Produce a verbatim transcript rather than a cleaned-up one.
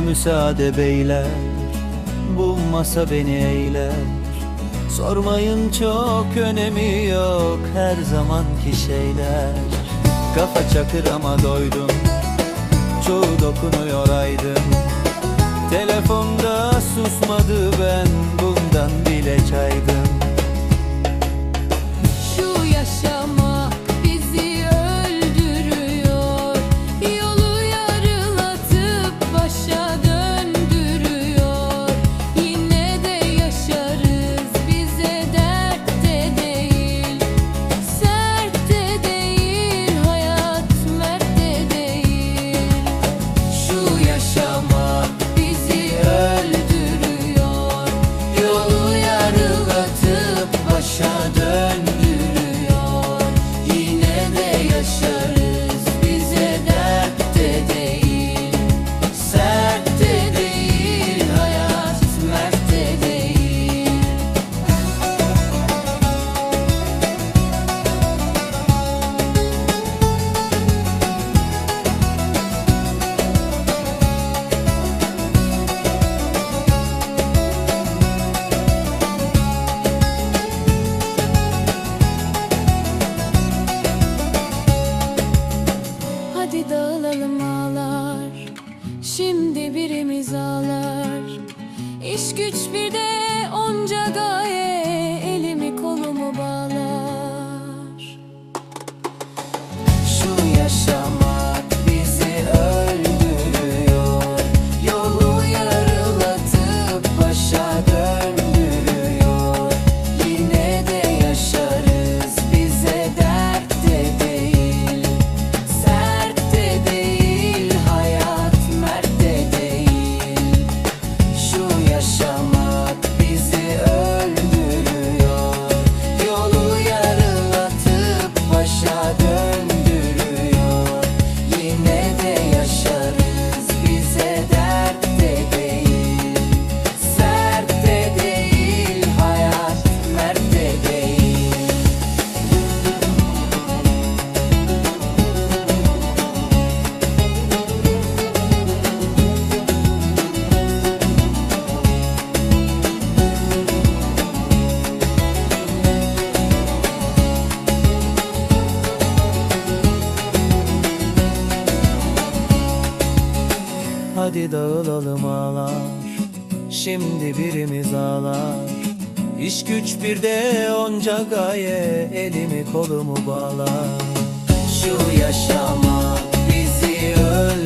müsaade beyler, bu masa beni eyler. Sormayın çok önemi yok her zamanki şeyler. Kafa çakır ama doydum, çoğu dokunuyor aydın. Telefonda susmadı, ben bundan bile çaydım. Şu yaşama bizi öldürüyor, yolu yarılatıp başa döndürüyor. Yine de yaşarız, bize dert de değil, sert de değil, hayat mert de değil. Şu yaşama bizi öldürüyor, yolu yarılatıp başa döndürüyor. Hadi dağılalım ağlar, şimdi birimiz ağlar. İş güç bir de onca gaye, elimi kolumu bağlar. Şu yaşamak bizi öldürüyor, yolu yarılatıp başa döndürüyor. Yine de yaşarız, bize dert de değil, sert de değil, hayat mert de değil. Şu yaşamak bizi öldürüyor, yolu yarılatıp başa döndürüyor. Yine de yaşarız, bize dert de değil, sert de değil, hayat mert de değil. Hadi dağılalım ağlar, şimdi birimiz ağlar. İş güç bir de onca gaye, elimi kolumu bağlar. Şu yaşamak bizi öldürüyor,